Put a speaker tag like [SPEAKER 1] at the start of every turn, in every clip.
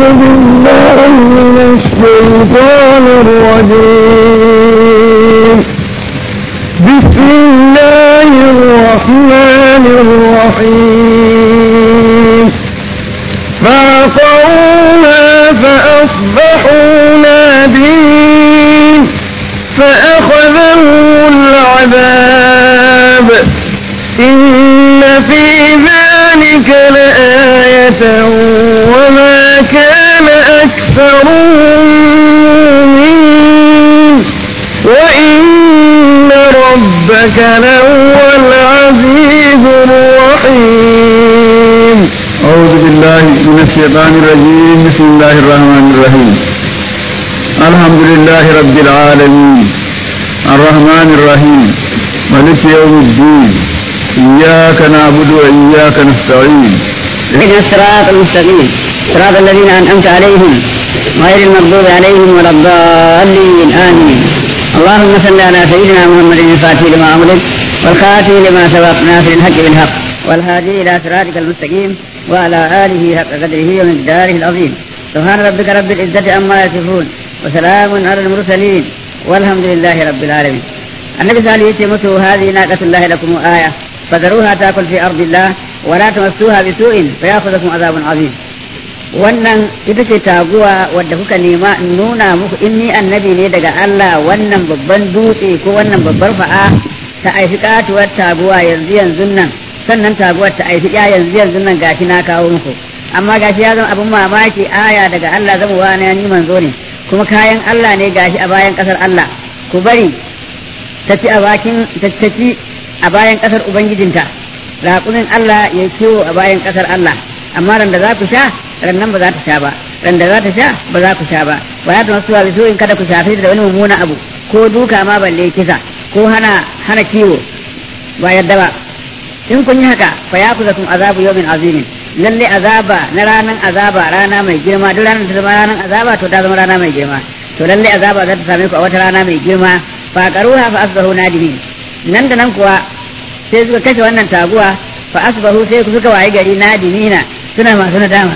[SPEAKER 1] بالله من الشيطان الرجيم. بسم الله الرحمن الرحيم. فعقروها فأصبحوا نادمين فأخذهم العذاب إن في ذلك لآية وما كان أكثرهم مؤمنين وإن ربك لهو العزيز الرحيم.
[SPEAKER 2] أعوذ بالله من الشيطان الرجيم. بسم الله الرحمن الرحيم. الحمد لله رب العالمين الرحمن الرحيم مالك يوم الدين إياك نعبد وإياك نستعين.
[SPEAKER 3] اهدنا الصراط المستقيم صراط الذين أنعمت عليهم غير المغضوب عليهم ولا الضالين آمين. اللهم صل على سيدنا محمد الفاتح لما أمرك والخاتم لما سبق ناصر الحق بالحق والهادي إلى صراطك المستقيم وعلى آله حق قدره ومقداره العظيم. سبحان ربك رب العزة عما يصفون وسلام على المرسلين والحمد لله رب العالمين. النبي صلى الله عليه وسلم هذه ناقة الله لكم آية فذروها تأكل في أرض الله ولا تمسوها بسوء فيأخذكم عذاب عظيم. wannan ita ce taguwa wadda kuka nema in nuna muku inni annabi ne daga Allah. Wannan babban dutse ko wannan babbar fa'a ta aifi katuwar taguwa yanzu nan, sannan taguwar ta aifi ya yanzu nan gashi na kawo muku. Amma gashi ya zama abin mamaki aya daga Allah zama wani ni manzo ne kuma kayan Allah ne gashi a bayan kasar Allah. Ku bari ta ci a bayan kasar ubangijinta, raƙumin Allah ya kiwo a bayan kasar Allah. Amma ran da za ku sha ran nan ba za ta sha ba, ran da za ta sha ba za ku sha ba. Wa ya tamasu wa bisu in kada ku shafe da wani mummuna abu ko duka ma balle kisa ko hana kiwo ba yadda ba. In kun yi haka fa ya kuzakum azabu yawmin azimin, lalle azaba na ranan azaba, rana mai girma. Duk ranar ta zama ranan azaba to ta zama rana mai girma. To lalle azaba za ta same ku a wata rana mai girma. Fa qaruha fa asbahu nadimin, nan da nan kuwa sai suka kashe wannan taguwa. Fa asbahu sai suka waye gari nadimina, suna masu nadama.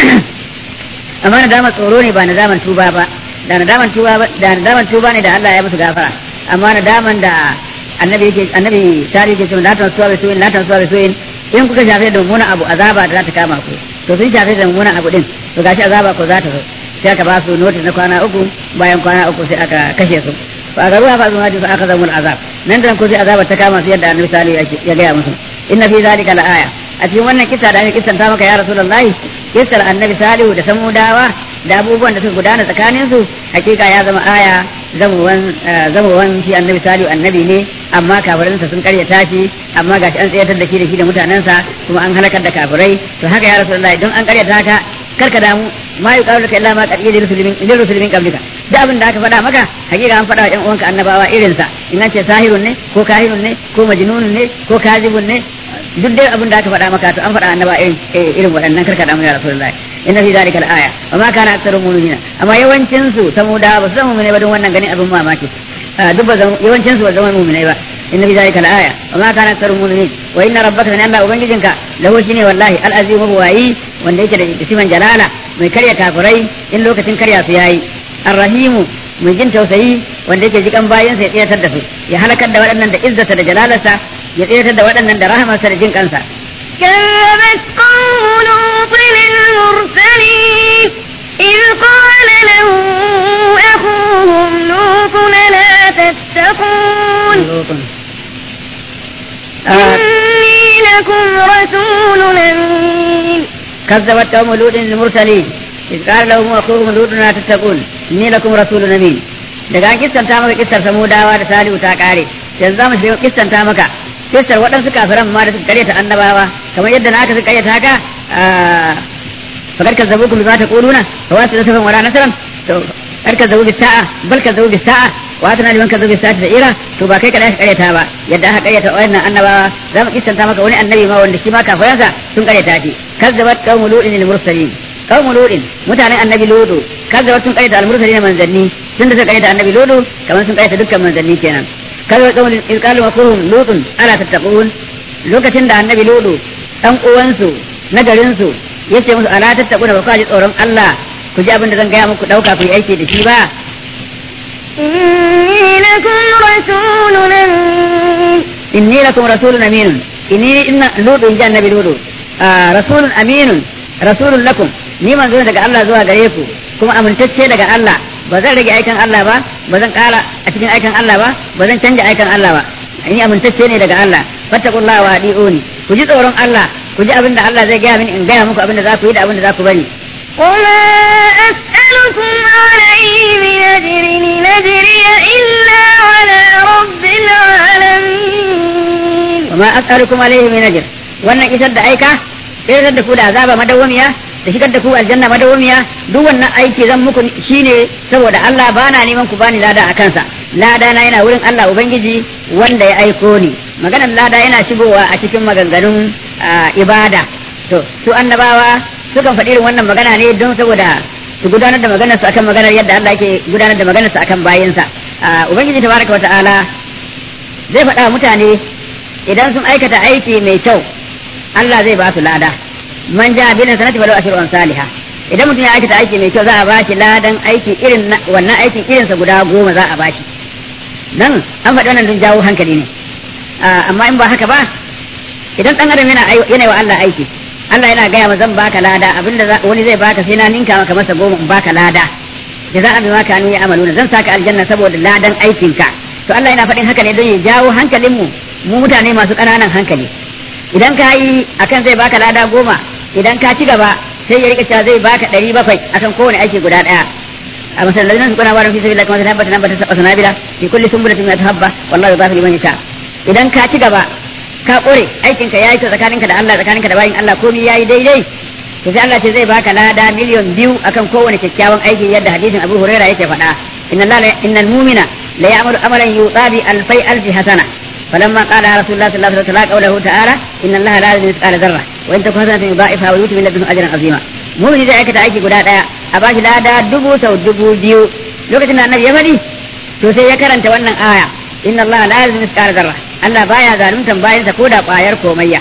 [SPEAKER 3] Amma nadama tsoro ne ba nadaman tuba ba. Da nadaman tuba ne da Allah ya musu gafara. Amma nadaman da annabi tare yake cewa latan suwa bai soyin in kuka shafe da mummunan abu azaba da za ta kama ku. To sun shafe da mummunan abu din, to gashi azaba ko za ta zo. Sai aka ba su notice na kwana 3, bayan kwana 3 sai aka kashe su. Fa ga ruwa fa zuwa fa aka zamul azab. Nan da ko sai azaba ta kama su yadda annabi sallallahu alaihi wasallam ya gaya musu. Inna fi zalika la aya. A cikin wannan kisa da ake kisanta maka ya rasulullahi, kisar annabi salihu da samudawa da abubuwan da suka gudana tsakanin su, hakika ya zama aya. Zamowan shi annabi salihu annabi ne, amma kafiransa sun karyata shi, amma gashi an tsayatar da shi da mutanensa, kuma an halakar da kafirai. To haka ya rasulullahi, don an karyata ka karka damu, ma yuqalu laka illa ma qad qila lil rusul min qablika. Da abin da aka faɗa maka hakika an faɗa wa ƴan uwanka annabawa irinsa. In an ce sahirun ne ko kahinun ne ko majnunun ne ko kazibun ne, duk dai abin da aka faɗa maka to an faɗa annaba irin waɗannan. karka damu ya rasulullahi, inna fi zalika al-aya wa ma kana aktharu mu'minina. Amma yawancin su saboda ba su zama mu'mini ba don wannan ganin abin mamaki. Duk yawancin su ba zama mu'minai ba. inna fi zalika al-aya wa ma kana aktharu mu'minin wa inna rabbaka min Allah ubangijinka lahu shine wallahi al-azim huwayi, wanda yake da siman jalala, mai karya kafirai in lokacin karya su yayi. Ar-rahimu mai jin tausayi, wanda yake jikan bayansa ya tsayatar da su, ya halakar da waɗannan da izzata da jalalarsa, ya tsayatar da waɗannan da rahamarsa da jin kansa.
[SPEAKER 4] كذبت قوم لوط المرسلين إذ قال له أخوهم لوط لا تتقون إني لكم رسول أمين.
[SPEAKER 3] كذبت قوم لوط المرسلين إذ قال لهم أخوهم لوط لا تتقون إني لكم رسول أمين. daga an kissanta maka kissar samudawa da salihu ta kare, yanzu zamu shiga kissanta maka kissar waɗansu kafiran ma da suka karyata annabawa, kamar yadda na aka suka karyata haka. Fakar kazzabukum bima taquluna wa wasu nasafan wala nasran. To kar kazzabu bis sa'a bal kazzabu bis sa'a wa atana liman kazzabu bis sa'ati da ira. To ba kai kada ka karyata ba, yadda aka karyata wayannan annabawa zamu kissanta maka wani annabi ma wanda shi ma kafiransa sun karyata shi. Kazzabat qaumul ludin al mursalin, qaumul ludin mutanen annabi ludu kazzabat sun karyata al mursalin manzanni, sun da suka karyata annabi ludu kamar sun karyata dukkan manzanni kenan. kazzabat qaumul in qalu aquhum lutun ala tattaqun, lokacin da annabi ludu dan uwansu na garin su yace musu ala tattaquna ba ku ji tsoron Allah ku ji abin da zan gaya muku ɗauka ku yi aiki da shi ba
[SPEAKER 4] إني لكم
[SPEAKER 3] inni lakum
[SPEAKER 4] رسول أمين
[SPEAKER 3] rasulun aminun inni inna lutu in ji annabi lutu rasulun aminun rasulun lakum ni manzo daga Allah zuwa gare ku kuma amintacce daga Allah ba zan rage aikan Allah ba ba zan ƙara a cikin aikan Allah ba ba zan canja aikan Allah ba ni amintacce ne daga Allah fattaqullaha wa adiuni ku ji tsoron Allah ku ji abin da Allah zai gaya mini in gaya muku abin da za ku yi da abin da za ku bari
[SPEAKER 4] وما أسألكم عليه من أجر إن أجري إلا على رب العالمين
[SPEAKER 3] وما أسألكم عليه من أجر wannan isar da aika isar da ku da azaba madawamiya da shigar da ku aljanna madawamiya duk wannan aiki zan muku shine saboda Allah bana neman ku bani lada a kansa lada na yana wurin Allah ubangiji wanda ya aiko ni maganar lada yana shigowa a cikin maganganun ibada to su annabawa sukan faɗi irin wannan magana ne don saboda su gudanar da maganar su akan maganar yadda Allah yake gudanar da maganar su akan bayinsa ubangiji tabaraka wa ta'ala zai faɗa mutane idan sun aikata aiki mai kyau Allah zai ba su lada man ja bin sanati walau ashru an saliha idan mutum ya aikata aiki mai kyau za a ba shi ladan aiki irin wannan aikin irinsa guda 10 za a ba shi nan an faɗi wannan don jawo hankali ne amma in ba haka ba idan ɗan adam yana wa Allah aiki Allah yana gaya ma zan baka lada abinda wani zai baka sai na ninka maka masa 10 in baka lada da za a bi maka ni ya amaluna zan saka aljanna saboda ladan aikinka to Allah yana faɗin haka ne don ya jawo hankalin mu mutane masu ƙananan hankali idan ka yi akan zai baka lada 10 idan ka ci gaba sai ya rika cewa zai baka 700 akan kowane aiki guda ɗaya a masallacin su kuna warin fi sabilillah kuma tabbata nan bata saba sanabila fi kulli sumbulatin min tahabba wallahi yughfiru liman yasha idan ka ci gaba ka kore aikin ka yayi tsakaninka da Allah tsakaninka da bayin Allah komai yayi daidai to sai Allah ce zai baka lada miliyan 2 akan kowane kyakkyawan aiki yadda hadisin Abu Hurairah yake faɗa innal mu'mina la ya'malu amalan yutabi alfi hasana فلما قال رسول الله صلى الله عليه وسلم قوله تعالى ان الله لا يظلم مثقال ذره وان تكن حسنه يضاعفها ويؤتي من لدنه اجرا عظيما mu'mini zai aikata aiki guda daya a bashi lada 1000 sau 2000 lokacin da annabi ya faɗi to sai ya karanta wannan aya inna Allah la yuzlimu mithqala dharra Allah baya zaluntan bayansa ko da ƙwayar komayya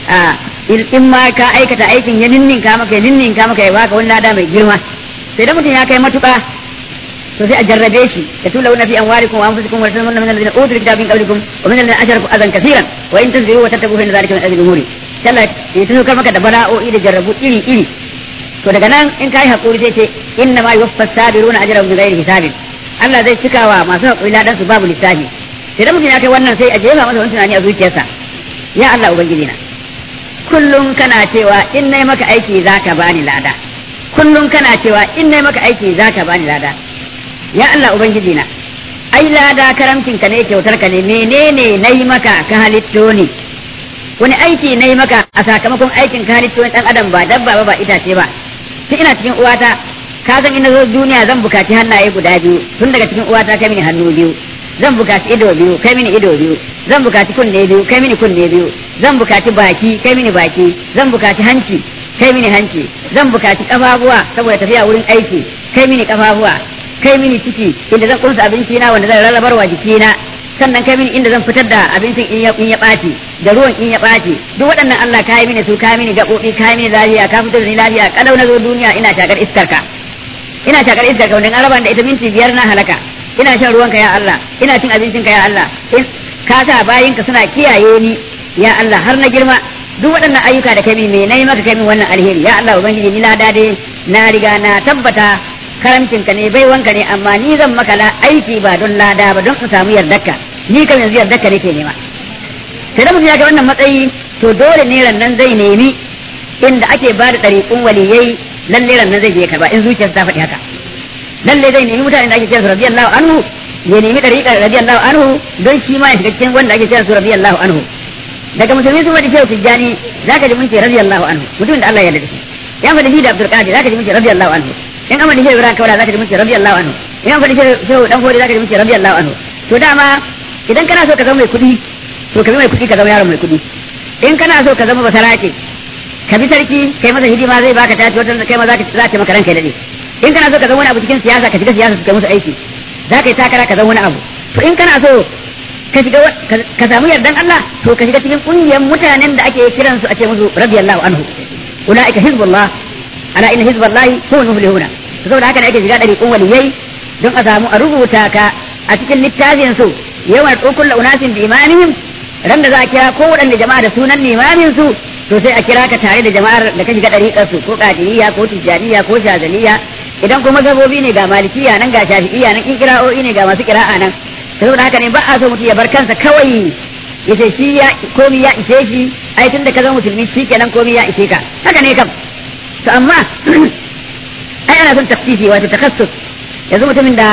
[SPEAKER 3] in ma ka aikata aikin ya ninninka maka ya baka wani lada mai girma sai da mutum ya kai matuƙa to sai a jarrabe shi ya tula wani fi amwalikum wa anfusikum wa tasammuna min alladhina utul kitaba min qablikum wa min alladhina ashraku adan kaseeran wa in tasbiru wa tattabu fa inna dhalika min azmi al-umuri Allah ya tuno maka da bala'o'i da jarrabu iri to daga nan in kai hakuri sai ce inna ma yuwaffas sabiruna ajrahum bighairi hisabin Allah zai cikawa masu hakuri ladan su babu lissafi sai da mutum ya kai wannan sai a jefa masa wani tunani a zuciyarsa ya Allah ubangiji na kullum kana cewa in nayi maka aiki zaka bani lada kullum kana cewa in nayi maka aiki zaka bani lada ya Allah ubangiji na ai lada karamcin ka ne kyautar ka ne menene nayi maka ka halitto ni wani aiki nayi maka a sakamakon aikin ka halitto ni dan adam ba dabba ba itace ba tun ina cikin uwata ka san ina zo duniya zan bukaci hannaye guda biyu tun daga cikin uwata kai mini hannu biyu zan bukaci ido biyu kai mini ido biyu zan bukaci kunne biyu kai mini kunne biyu zan bukaci baki kai mini baki zan bukaci hanci kai mini hanci zan bukaci kafafuwa saboda tafiya wurin aiki kai mini kafafuwa kai mini ciki inda zan kunsa abinci na wanda zan rarrabarwa jikina sannan kai mini inda zan fitar da abincin in ya ɓaci da ruwan in ya ɓaci duk waɗannan Allah ka yi mini su ka yi mini gaɓoɓi ka yi mini lafiya ka fitar da ni lafiya kalau na zo duniya ina shakar iskarka wanda an raba da ita minti 5 na halaka ina shan ruwanka ya Allah ina cin abincinka ya Allah ka sa bayinka suna kiyaye ni ya Allah har na girma duk waɗannan ayyuka da kai mini me nayi maka kai min wannan alheri ya Allah ubangiji ni lada dai na riga na tabbata karamcinka ne baiwanka ne amma ni zan maka aiki ba don lada ba don in samu yardarka ni kam yanzu yardarka nake nema sai da mutum ya ga wannan matsayi to dole ne nan zai nemi inda ake ba da ɗariƙun waliyai lalle nan zai je karba in zuciyarsa ta faɗi haka lalle zai nemi mutane da ake cewa radiyallahu anhu ya nemi ɗariƙar radiyallahu anhu don shi ma ya shiga cikin wanda ake cewa radiyallahu anhu daga musulmi sun faɗi shehu tijjani zaka ji mun ce radiyallahu anhu mutumin da Allah ya yarda da shi ya faɗi shi da Abdul Qadir zaka ji mun ce radiyallahu anhu in amma da shehu Ibrahim Kaula zaka ji mun ce radiyallahu anhu in amma da shehu dan Fodi zaka ji mun ce radiyallahu anhu to dama idan kana so ka zama mai kuɗi to ka bi mai kuɗi ka zama yaron mai kuɗi in kana so ka zama basarake ka bi sarki kai masa hidima zai baka tashi wata kai ma za ta maka ranka dade in kana so ka zama wani abu cikin siyasa ka shiga siyasa ka musu aiki za ka yi takara ka zama wani abu to in kana so ka shiga ka samu yardan Allah to ka shiga cikin kungiyar mutanen da ake kiran su a ce musu radiyallahu anhu ulaika hizbullah ala inna hizballahi humul muflihuna saboda haka ne ake shiga ɗariƙun waliyai don a samu a rubuta ka a cikin littafin su yawan kullu unasin bi imamihim ran da za a kira ko waɗanne jama'a da sunan limamin su to sai a kira ka tare da jama'ar da ka shiga ɗariƙar su ko qadiriyya ko tijjaniya ko shazaliya idan kuma gabobi ne ga malikiya nan ga shafi'iyya nan in kira'o'i ne ga masu kira'a nan saboda haka ne ba a so mutum ya bar kansa kawai yace shi ya komi ya ishe shi ai tun da ka zama musulmi shikenan komi ya ishe ka haka ne kam to amma ai ana son tafsiri wato takassus yanzu mutumin da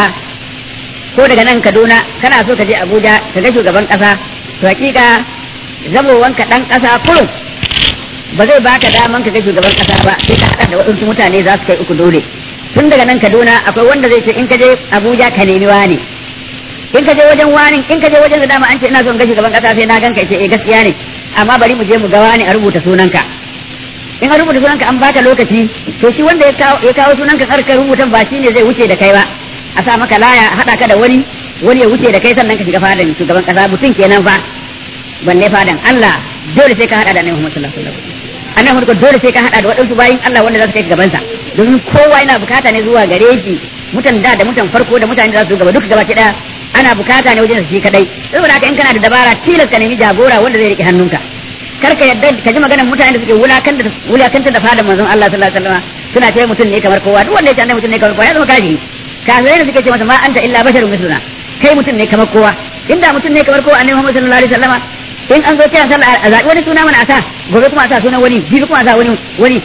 [SPEAKER 3] ko daga nan Kaduna kana so ka je Abuja ka ga shugaban kasa to hakika zamowanka dan kasa kurum ba zai baka daman ka ga shugaban kasa ba sai ka hada da waɗansu mutane za su kai uku dole tun daga nan Kaduna akwai wanda zai ce in ka je Abuja ka nemi wani in ka je wajen wani in ka je wajen da dama an ce ina son ga shugaban kasa sai na ganka ce gaskiya ne amma bari mu je mu ga wani a rubuta sunanka in an rubuta sunanka an baka lokaci to shi wanda ya kawo sunanka karka rubutan ba shine zai wuce da kai ba a sa maka laya hada ka da wani ya wuce da kai sannan ka shiga fadan shugaban kasa mutum kenan fa balle fadan Allah dole sai ka hada da Annabi Muhammad sallallahu alaihi wasallam Annabi Muhammad dole sai ka hada da wadansu bayin Allah wanda za su kai gaban sa domin kowa yana bukata ne zuwa gare shi mutan da mutan farko da mutane da za su gaba duka gaba ɗaya ana bukata ne wajen shi kadai saboda haka in kana da dabara tilas ka nemi jagora wanda zai rike hannunka kar ka yadda ka ji maganar mutane da suke wulakanta da fadan manzon Allah sallallahu alaihi wasallam suna ce mutum ne kamar kowa duk wanda ya ce annabi mutum ne kamar kowa ya zama kafiri kafirai da suke ce masa ma anta illa basharun misluna kai mutum ne kamar kowa inda mutum ne kamar kowa annabi Muhammad sallallahu alaihi wasallam in an zo kiran sallah a zaɓi wani suna mana a sa gobe kuma a sa sunan wani jibi kuma a sa wani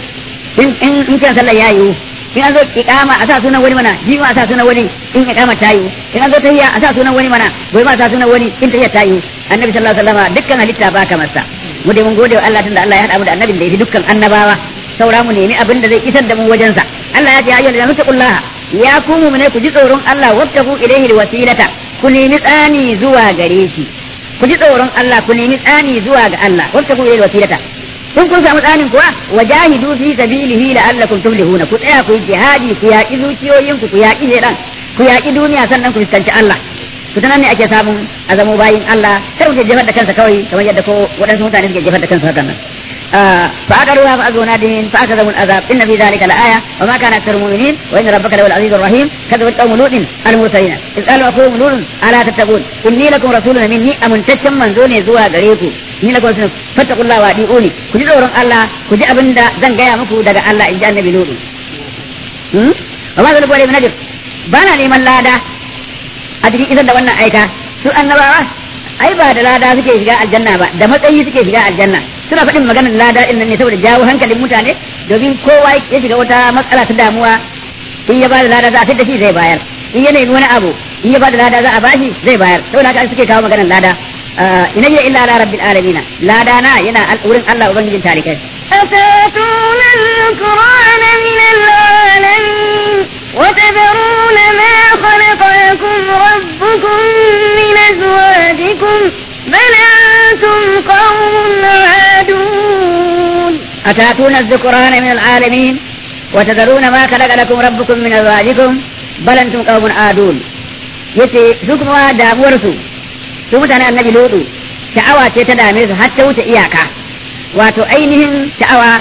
[SPEAKER 3] in kiran sallah ya yiwu in an zo iqama a sa sunan wani mana jibi ma a sa sunan wani in iqama ta yiwu in an zo tahiyya a sa sunan wani mana gobe ma a sa sunan wani in tahiyya ta yiwu annabi sallallahu alaihi wasallam dukkan halitta ba kamar sa mu dai mun gode wa Allah tunda Allah ya hada mu da annabin da yafi dukkan annabawa saura mu nemi abin da zai isar da mu wajen sa Allah ya ce ayyuhal ladina taqullaha ya ku mu'mine ku ji tsoron Allah wattabu ilayhi alwasilata ku nemi tsani zuwa gare shi ku ji tsoron Allah ku nemi tsani zuwa ga Allah wattabu ilayhi alwasilata kun samu tsanin kuwa wajahidu fi sabilihi la'allakum tuflihuna ku tsaya ku yi jihadi ku yaki zuciyoyinku ku yaki shedan ku yaki duniya sannan ku fuskanci Allah to nan ne ake samun azamo bayin Allah kar mu jefar da kansa kawai kamar yadda ko waɗansu mutane suke jefar da kansa hakan nan fa aqaruha fa azuna din fa akazamu al'azab inna fi dhalika la'aya wa ma kana akthar mu'minin wa inna rabbaka lawal azizur rahim kadzabat qawmu lutin al mursalin iz qala qawmu lutin ala tattaqun inni lakum rasulun minni amuntaccen manzo ne zuwa gare ku ni lakum rasulun fattaqullaha wa adi'uni ku ji tsoron Allah ku ji abinda zan gaya muku daga Allah in ji annabi lutu wa ma zalika alayhi nadir bana neman lada a cikin isar da wannan aika su annabawa ai ba da lada suke shiga aljanna ba da matsayi suke shiga aljanna suna faɗin maganar lada din nan ne saboda jawo hankalin mutane domin kowa ya shiga wata matsala ta damuwa in ya bada lada za a fitar da shi zai bayar in ya nemi wani abu in ya bada lada za a bashi zai bayar saboda haka suke kawo maganar lada in hiya illa ala rabbil alamin lada na yana wurin Allah ubangijin tarikai
[SPEAKER 4] أتاتون الذكران من العالمين وتذرون ما خلق لكم ربكم من أزواجكم بل أنتم قوم عادون
[SPEAKER 3] أتاتون الذكران من العالمين وتذرون ما خلق لكم ربكم من أزواجكم بل أنتم قوم عادون yace su kuma damuwarsu su mutane annabi Lutu sha'awa ce ta dame su har ta wuce iyaka wato ainihin sha'awa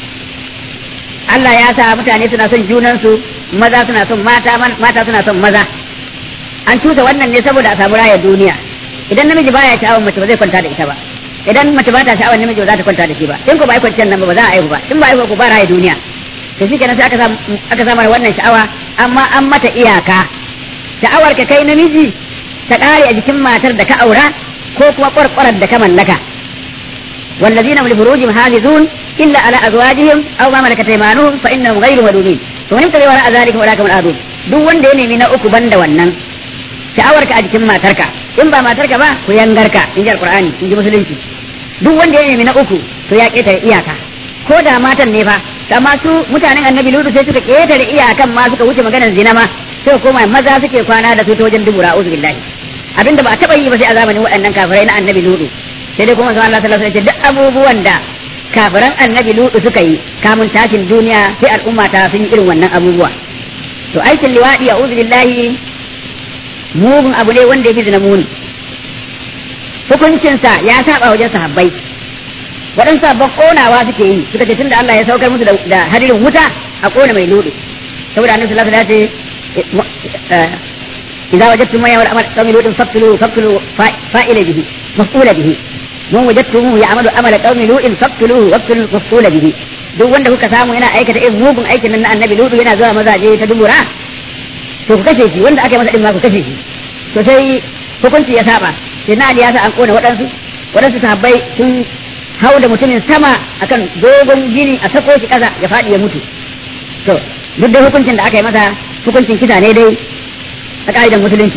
[SPEAKER 3] Allah ya sa mutane suna son junansu maza suna son mata suna son maza an cusa wannan ne saboda a samu rayar duniya idan namiji baya sha'awar mace ba zai kwanta da ita ba idan mace ba ta sha'awar namiji ba za ta kwanta da shi ba in ko ba ai kwanciyar nan ba za a aihu ba in ba aihu ko ba rayar duniya to shi kenan sai aka samu wannan sha'awa amma an mata iyaka sha'awar ka kai namiji ta kare a jikin matar da ka aura ko kuma kwarkwarar da ka mallaka والذين هم لفروجهم حافظون إلا على أزواجهم أو ما ملكت أيمانهم فإنهم غير ملومين ومن يبتغي وراء ذلك فأولئك هم العادون duk wanda ya nemi na uku banda wannan sha'awarka a jikin matarka in ba matarka ba ku yangarka in ji alqur'ani in ji musulunci duk wanda ya nemi na uku to ya ketare iyaka ko da matan ne fa amma su mutanen annabi lutu sai suka ketare iyakan ma suka wuce maganar zina ma sai koma maza suke kwana da su ta wajen dubura a'udhu billahi abinda ba a taba yi ba sai a zamanin waɗannan kafirai na annabi lutu sai dai kuma Allah sallallahu alaihi wasallam duk abubuwan da kafiran annabi lutu suka yi kamun tashin duniya sai al'umma ta sun yi irin wannan abubuwa to aikin liwadi a'udhu billahi mugun abu ne wanda yake zina muni hukuncinsa ya saba wajen sahabbai waɗansu sabon ƙonawa suke yi suka ce tunda Allah ya saukar musu da hadirin wuta a ƙona mai lutu saboda annabi sallallahu alaihi wasallam ya ce idza wajadtum ma ya'malu amal qawmi lutin faqtulu fa'ila bihi maf'ula bihi mun wajadtum ya'malu amala qawmi lutin faqtuluhu waqtulu maf'ula bihi duk wanda kuka samu yana aikata irin mugun aikin nan na annabi lutu yana zuwa mazaje ta dubura to ku kashe shi wanda aka yi masa din ma ku kashe shi to sai hukunci ya saba sai na Ali ya sa an kona waɗansu sahabbai sun hau da mutumin sama akan dogon gini a sako shi ƙasa ya faɗi ya mutu to duk dai hukuncin da aka yi masa hukuncin kisa ne dai a ƙa'idar musulunci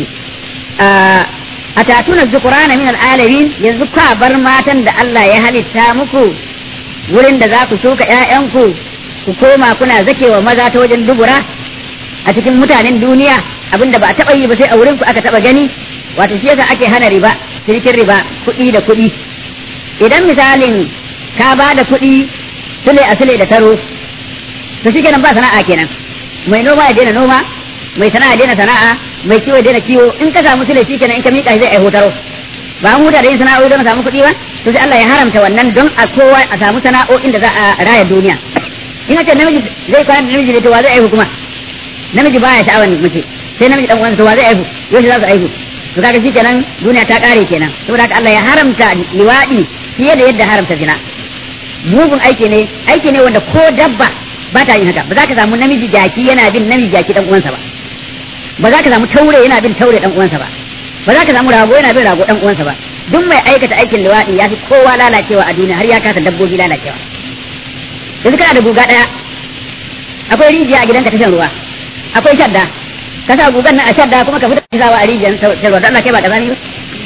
[SPEAKER 3] a tatuna zukurana min al'alamin yanzu ka bar matan da Allah ya halitta muku wurin da za ku shuka ƴaƴanku ku koma kuna zakewa maza ta wajen dubura a cikin mutanen duniya abinda ba a taɓa yi ba sai a wurin ku aka taɓa gani wato shi yasa ake hana riba cinikin riba kuɗi da kuɗi idan misalin ka ba da kuɗi sule a sule da taro to shi kenan ba sana'a kenan mai noma ya daina noma mai sana'a daina sana'a mai kiwo daina kiwo in ka samu sule shi kenan in ka miƙa shi zai aiho taro ba an huta da yin sana'o'i don a samu kuɗi ba to sai Allah ya haramta wannan don a kowa a samu sana'o'in da za a raya duniya in ce namiji zai kwana da namiji ne to wa zai aihu kuma namiji baya sha'awar mace sai namiji dan uwansa to wa zai aihu yau za su aihu to kaga shi kenan duniya ta kare kenan saboda haka Allah ya haramta liwadi fiye da yadda haramta zina mugun aiki ne wanda ko dabba ba ta yin haka ba za ka samu namiji jaki yana bin namiji jaki dan uwansa ba ba za ka samu taure yana bin taure dan uwansa ba ba za ka samu rago yana bin rago dan uwansa ba duk mai aikata aikin liwadi ya fi kowa lalacewa a duniya har ya kasa dabbobi lalacewa yanzu kana da guga daya akwai rijiya a gidanka ta shan ruwa akwai shadda ka sa gugan nan a shadda kuma ka fita zawa a rijiyar sarwa da Allah kai ba ka zani ba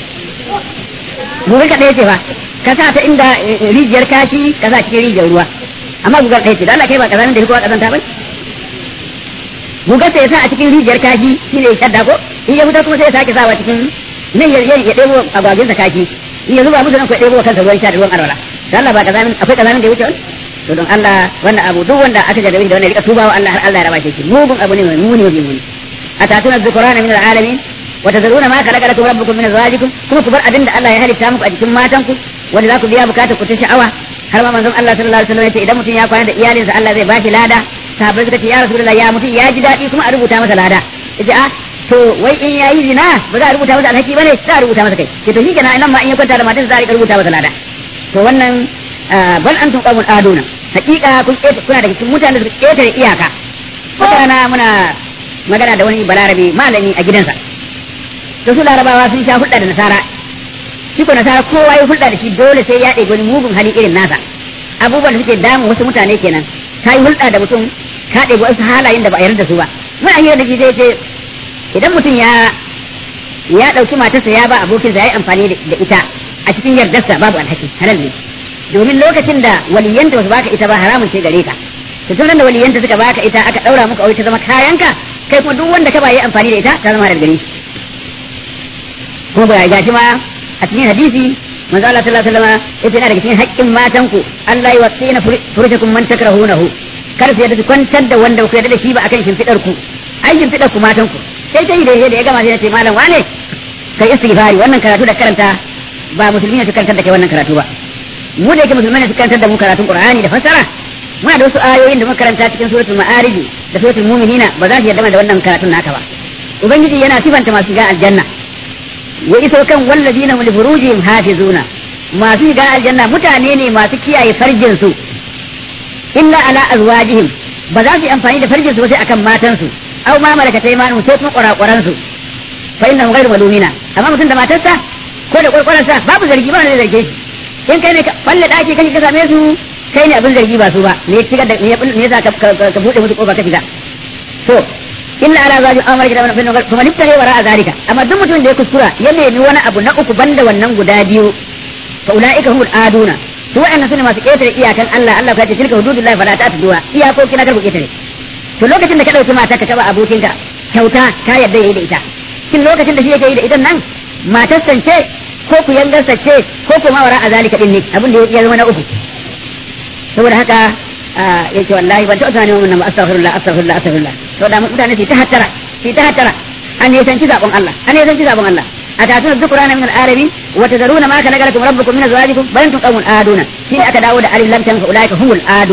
[SPEAKER 3] gugan ka ɗaya ce fa ka sa ta inda rijiyar kashi ka sa cikin rijiyar ruwa amma gugar ɗaya ce da Allah kai ba ka zani da kowa kazanta ba gugar sai ya sa a cikin rijiyar kashi shine shadda ko in ya fita kuma sai ya sake sawa cikin nan ya ɗebo agwagin sa kashi in ya zuba musu nan ko ɗebo kansa ruwan sha da ruwan alwala da Allah ba ka zani akwai ka zani da ya wuce wani to don Allah wannan abu duk wanda aka jarrabe da wannan rika tubawa Allah har Allah ya raba shi mugun abu ne mai muni atatuna dhukurana min alalamin wa tadruna ma khalaqa lakum rabbukum min azwajikum kuma ku bar abinda Allah ya halitta muku a cikin matanku wanda za ku biya bukatar ku ta sha'awa har ma manzon Allah sallallahu alaihi wasallam ya ce idan mutum ya kwana da iyalinsa Allah zai bashi lada sahabbai suka ce ya rasulullahi ya mutum ya ji daɗi kuma a rubuta masa lada yace a to wai in yayi zina ba za a rubuta masa alhaki bane za a rubuta masa kai to shi kenan nan ma in ya kwanta da matarsa za a rubuta masa lada to wannan bal antum qawmun aduna hakika kun kuna daga cikin mutanen da suka ketare iyaka kana muna magana da wani balarabe malami a gidansa to su larabawa sun sha hulɗa da nasara shi ko nasara kowa ya hulɗa da shi dole sai ya ɗebi wani mugun hali irin nasa abubuwan da suke damun wasu mutane kenan ka yi hulɗa da mutum ka ɗebi wasu halayen da ba a yarda da su ba muna hira da shi zai ce idan mutum ya ɗauki matarsa ya ba abokinsa ya yi amfani da ita a cikin yardarsa babu alhaki halal ne domin lokacin da waliyanta ba su baka ita ba haramun ce gare ka to tun da waliyanta suka baka ita aka daura muka aure ta zama kayanka kai kuma duk wanda ka ba yi amfani da ita ta zama da gare shi kuma ba ga shi ma a cikin hadisi manzo Allah sallallahu alaihi wasallam yace yana daga cikin haƙƙin matanku Allah ya wasina furujakum man takrahunahu kar sai da kwantar da wanda ku yarda da shi ba akan shimfidar ku ai shimfidar ku matanku sai ta yi da ya gama sai ya ce malam wane kai istighfari wannan karatu da karanta ba musulmi ne su karantar da kai wannan karatu ba mu da yake musulmai ne su karantar da mu karatun Qur'ani da fassara muna da wasu ayoyin da muka karanta cikin suratul Ma'arij da suratul Mu'minina ba za su yarda da wannan karatun naka ba ubangiji yana sifanta masu shiga aljanna wa iso kan wallazina li furujihim hafizuna masu shiga aljanna mutane ne masu kiyaye farjin su illa ala azwajihim ba za su yi amfani da farjin su sai akan matan su aw ma malakat aymanuhum sai kuma ƙuraƙuran su fa innahum ghayru malumina amma mutum da matarsa ko da ƙwarƙwaransa babu zargi ba wanda zai zarge shi in kai ne ka balle daki kashi ka same su kai ne abin zargi ba su ba me shiga da me yasa ka bude musu kofa ka shiga to illa ala zaji amar gida wannan fannin kuma littare wara azalika amma duk mutum da ya kuskura ya nemi wani abu na uku banda wannan guda biyu fa ulaika humul aduna su wa'annan sune masu ketare iyakan Allah Allah ya ce tilka hududullahi fala ta'tuha iyakoki na karbu ketare to lokacin da ka dauki mata ka taba abokinka kyauta ka yadda yayi da ita kin lokacin da shi yake yi da ita nan matar sance ko ku yangarsa ce ko kuma wara a zalika din ne abin da ya zama na uku saboda haka yake wallahi ban taɓa tunanin wannan ba astaghfirullah to da mutane su ta hattara an ne sanci zabon Allah atatuna dhukrana min al-alamin wa tadruna ma kana lakum rabbukum min azwajikum bal antum qawmun aduna shi aka dawo da alif lam tan fa ulaika humul aduna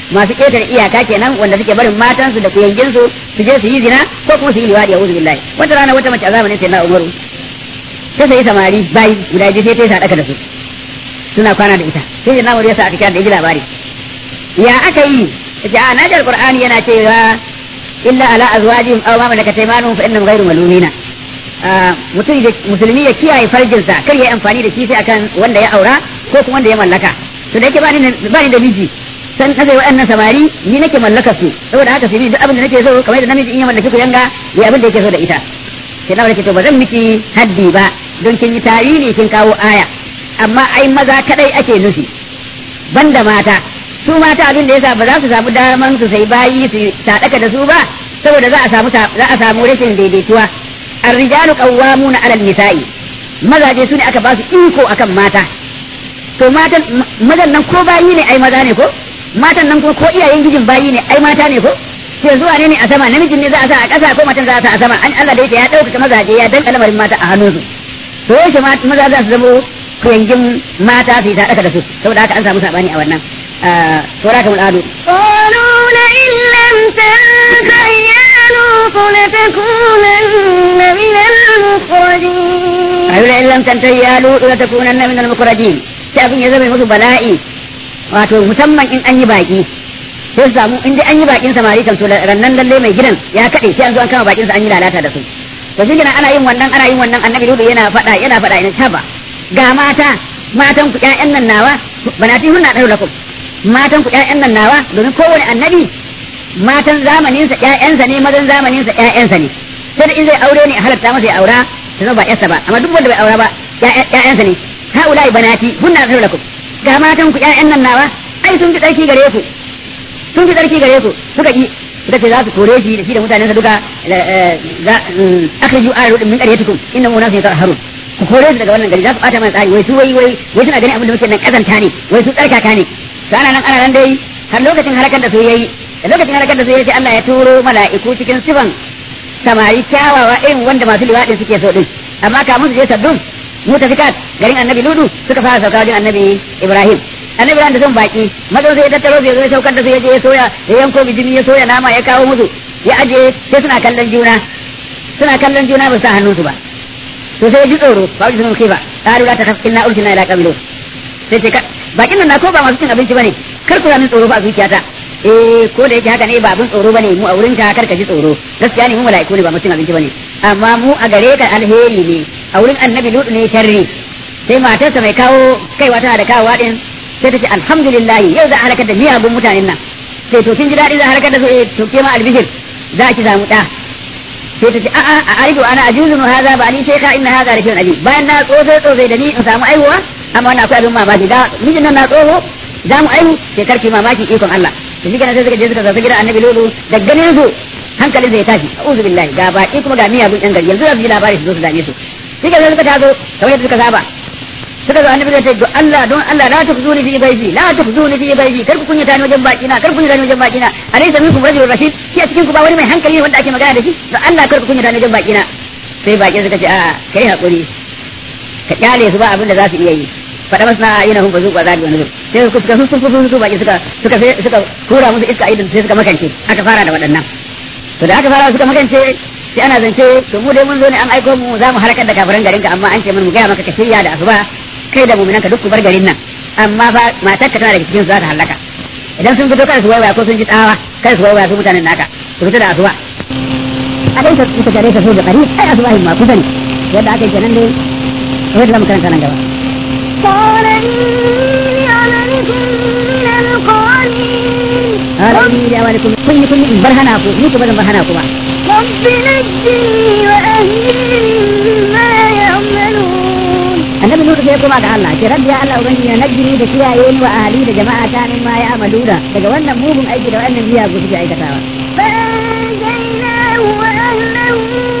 [SPEAKER 3] masu ƙetare iyaka kenan wanda suke barin matansu da kuyanginsu su je su yi zina ko kuma su yi liwadi a'udhu billahi. Wata rana wata mace a zamanin sayyidina Umaru ta sayi samari bayi guda biyu sai ta yi sadaka da su suna kwana da ita sai sayyidina Umaru ya sa a cikin da ya ji labari ya aka yi tace a najar Qur'ani yana cewa illa ala azwajihim aw ma malakat aymanuhum fa innahum ghayru malumina. Musulmi ya kiyaye farjinsa kar ya yi amfani da shi sai akan wanda ya aura ko kuma wanda ya mallaka. To da yake ba ni da miji san kaga waɗannan samari ni nake mallaka su saboda haka sai duk abin da nake so kamar da namiji in ya mallaki ku yanga ya abin da yake so da ita. Sai na ce to ba zan miki haddi ba don kin yi tarihi kin kawo aya amma ai maza kadai ake nufi banda mata. Su mata abin da yasa ba za su samu daman su sai bayi su sadaka da su ba saboda za a samu rashin daidaituwa. الرجال قوامون على النساء mazaje su ne aka ba su iko akan mata to matan mazan nan ko bayi ne ai maza ne ko matan nan ko iyayen gijin bayi ne ai mata ne ko sai zuwa ne a sama namijin ne za a sa a ƙasa ko matan za a sa a sama an Allah da yake ya dauka mazaje ya danka lamarin mata a hannunsu to yake maza za su zamo kuyangin mata su yi sadaka da su saboda haka an samu sabani a wannan sura kamar ado
[SPEAKER 4] قالوا لئن لم تنته يا لوط لتكونن من المخرجين
[SPEAKER 3] أيوة لئن لم تنته يا لوط لتكونن من المخرجين sai abin ya zama musu bala'i wato musamman in an yi baki sai su samu in dai an yi bakin samari kan to rannan lalle mai gidan ya kade sai an zo an kama bakin sa an yi lalata da su to shi ana yin wannan annabi Lutu yana faɗa ina taba ga matan ku ƴaƴan nan nawa banati hunna daru lakum matan ku ƴaƴan nan nawa domin kowane annabi matan zamanin sa ƴaƴansa ne mazan zamanin sa ƴaƴansa ne sai da in zai aure ne a halatta masa ya aura ta zama ba ƴarsa ba amma duk wanda bai aura ba ƴaƴansa ne haulai banati hunna daru lakum ga matan ku ƴaƴan nan nawa ai sun fi tsarki gare ku suka ce za su kore shi da shi da mutanensa duka akhriju ala min qaryatikum innahu munafiqun yatahharun ku kore su daga wannan gari za su bata mana tsari wai suna ganin abin da muke nan kazanta ne wai su tsarkaka ne to ana nan dai har lokacin halakar da su yayi sai Allah ya turo mala'iku cikin sifan samari kyawawa irin wanda masu liwadin suke so din amma kamun su je saddum mutafikat garin annabi Ludu suka fara sauka wajen annabi Ibrahim da son baki mazo sai ya tattaro sai ya saukar da su ya je ya soya ya yanko bijimi ya soya nama ya kawo musu ya aje sai suna kallon juna ba sa hannunsu ba to sai ji tsoro ba ji sunan kifa qalu la takhaf inna ursilna ila qawmin sai ce bakin nan na ko ba masu cin abinci bane kar ku min tsoro ba a zuciyata ko da yake haka ne ba abin tsoro bane mu a wurin ka kar ka ji tsoro gaskiya ne mu mala'iku ne ba masu cin abinci bane amma mu a gare ka alheri ne a wurin annabi Lutu ne sharri sai matarsa mai kawo kaiwa tana da kawowa din sai ta ce alhamdulillah yau za a halakar da miyagun mutanen nan sai to kin ji daɗi za a halakar da su to ke ma albishir za ki samu ɗa sai ta ce a aido ana ajuzun haza ba ni sheka inna haza rashidun ali bayan na tsofe da ni in samu aihuwa amma wannan akwai abin mamaki da mijin nan na tsoho za mu aihu sai karki mamaki ikon Allah to shi kenan sai suka je suka zafi gidan annabi Lutu da ganin su hankalin zai tashi a'udhu billahi ga baki kuma ga miyagun yan gari yanzu za su ji labari su zo su dame su shi kenan suka tazo kamar yadda suka saba suka zo annabi zai ce don Allah la tukhzuni fi bayzi kar ku kunyata ni wajen baki na alaysa minkum rajulun rashid shi a cikin ku ba wani mai hankali ne wanda ake magana da shi don Allah kar ku kunyata ni wajen baki na sai baki suka ce a kai hakuri ka kyale su ba abin da za su iya yi fada masna yana hun bazu azabi wani sai su baki suka kura musu iska idan sai suka makance aka fara da waɗannan to da aka fara suka makance sai ana zance to mu dai mun zo ne an aiko mu za mu halakar da kafiran garin ka amma an ce mun mu gaya maka ka shirya da asuba kai da mu'minan ka duk ku bar garin nan amma fa matarka tana daga cikin su za ta halaka idan sun fito kada su waiwaya ko sun ji tsawa kada su waiwaya su mutanen naka su fito da asuba a dai su tare ka so da kari ai asuba ma kusa ne yadda aka yi kenan dai sai da makaranta nan gaba
[SPEAKER 4] قال إني عملكم من القالين
[SPEAKER 3] قال إني لعملكم كل برهناكم نيكم بدن برهناكم
[SPEAKER 4] رب نجني وأهلي مما يعملون
[SPEAKER 3] annabi Nuhu sai kuma ga Allah ce rabbi ya Allah ubangiji ya najini da kiyaye ni wa ahli da jama'a ta min ma ya amaluna daga wannan mugun aiki da wannan biya ku suke aikatawa
[SPEAKER 4] فأنجيناه وأهله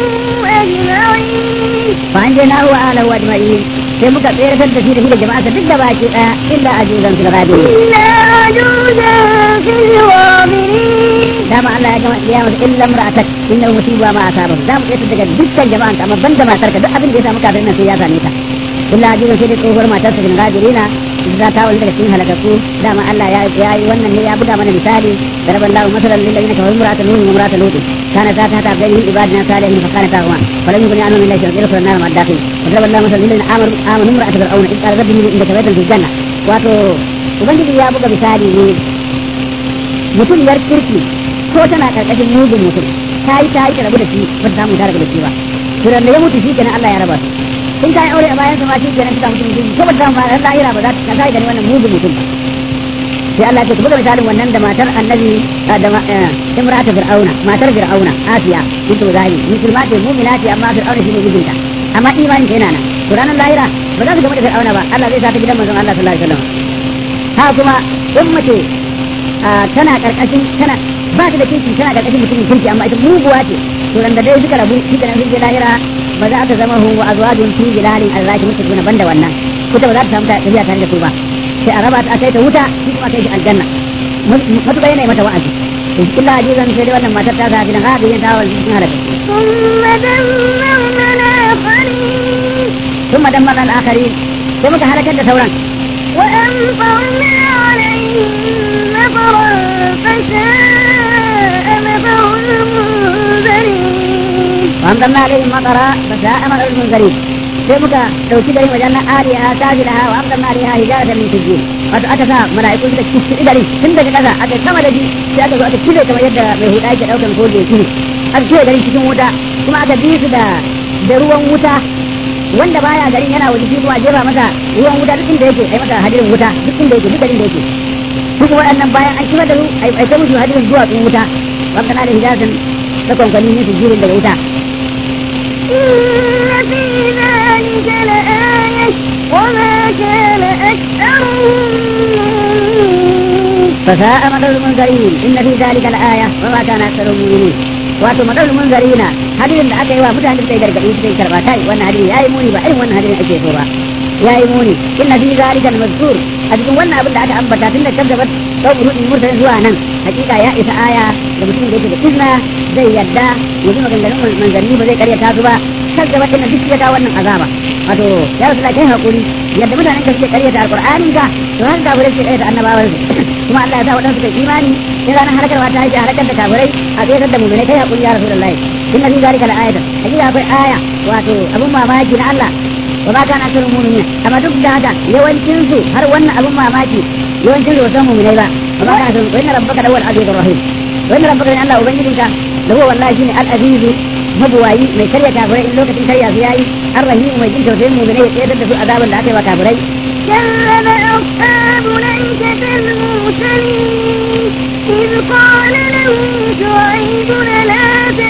[SPEAKER 4] أجمعين
[SPEAKER 3] فأنجيناه وأهله أجمعين sai muka tsayar da shi da jama'a duk da baki daya illa ajuzan fil ghabirin
[SPEAKER 4] إلا عجوزا في الغابرين
[SPEAKER 3] dama Allah ya gama ya masa illa imra'atak innahu musiba ma asaba da mu tsayar daga dukkan jama'an amma banda matarka duk abin da ya samu kafin nan sai ya same ta illa ajiyar sai da tsohuwar matarsa bin gajirina za ta wani daga cikin halakakku dama Allah ya yi wannan ne ya buga mana misali da rabban lahu masalan lil ladina kafaru imra'atan nuh wa imra'atan lut kana ta ta bayin ibadina salihin fa kana ta huma falam yakun anhu min shay'in ghayra an-nar ma'ad-dakhil wa rabban lahu masalan lil ladina amanu imra'atan fir'auna idh qalat rabbi inni indaka baytan fil janna wato ubangiji ya buga misali ne mutum yar kirki ko tana karkashin mugun mutum ta yi ta rabu da shi ba ta mu ta rabu da shi ba kiran da ya mutu shi kenan Allah ya raba in ka yi aure a bayan sa ma shi kenan kika mutu mutum ko ba ta ma Allah ya raba za ta sai da wannan mugun mutum sai Allah ya ce buga misalin wannan da matar annabi da imratu fir'auna matar fir'auna Asiya bintu Zahi musulma ce mu'mina ce amma fir'auna shine mijinta amma imani ta yana nan to ranar lahira ba za su gama da fir'auna ba Allah zai sa ta gidan manzon Allah sallallahu alaihi wasallam ha kuma in mace tana karkashin tana ba ta da kirki tana karkashin mutumin kirki amma ita muguwa ce to ran da dai suka rabu shi kenan sun je lahira ba za ta zama hu wa azwajun fi jilalin arraki mutakuna banda wannan kuta ba za ta samu tafiya tare da su ba sai a raba ta kai ta wuta shi kuma kai shi aljanna matuƙa yana mata wa'azi to illa ajizan sai dai wannan matar ta sa gidan ha biyan ta wal cikin halaka ثم دمرنا الآخرين ثم كهلكت ثورا
[SPEAKER 4] وأمطرنا عليهم مطرا فساء مطر المنذرين
[SPEAKER 3] وأمطرنا عليهم مطرا فساء مطر المنذرين ثم لو كده وجعلنا آلهة سافلها وأمطرنا عليها حجارة من سجين وأتى ملائكة إدري تندك كذا أتى كما الذي جاءت أتى كذا كما يدى بهداية أو كم فوق يكين أتى كذا garin cikin wuta kuma aka bi su da ruwan wuta wanda baya garin yana waje kuma jefa masa ruwan wuta duk inda yake ai masa hadirin wuta duk inda yake duk garin da yake duk waɗannan bayan an kima da su ai ta musu hadirin zuwa cikin wuta wanda na da hijazin da kwankwanin ne su jirin daga wuta
[SPEAKER 4] إن في ذلك لآية وما كان أكثرهم
[SPEAKER 3] فساء مطر المنذرين إن في ذلك لآية وما كان أكثرهم مؤمنين wato madar munzarina hadirin da aka yi wa mutanen da gargaɗi su kai karba kai wannan hadiri yayi muni ba irin wannan hadirin ake so ba yayi muni inna fi zalika al-mazkur a cikin wannan abin da aka ambata tun da kaddaba sau rudin mursalin zuwa nan hakika ya isa aya da mutum da yake da izna zai yadda ya ji maganganun manzanni ba zai karyata su ba kaddaba inna duk ya kawo wannan azaba wato ya rasu da kai hakuri yadda mutanen ka suke karyata alqur'anin ka to har da bare suke karyata annabawan kuma Allah ya sa wadansu kai imani sai ranar halakarwa ta yi halakar da kafirai a tsayar da mu'minai kai hakuri ya rasulullahi inna fi zalika al-ayatan hakika akwai aya wato abun mamaki na Allah wa ba kana akthar mu'minin amma duk da haka yawancin su har wannan abun mamaki yawancin su wasan mu'minai ba wa ba kana wa inna rabbaka lawal azizur rahim wa inna rabbaka Allah ubangijinka da huwa wallahi shine al-aziz mabuwayi mai karya kafirai in lokacin karya su yayi ar-rahim mai jin tausayin mu'minai ya tsayar da su azaban da aka yi wa kafirai
[SPEAKER 4] كذب أصحاب الأيكة المرسلين إذ قال لهم شعيب لا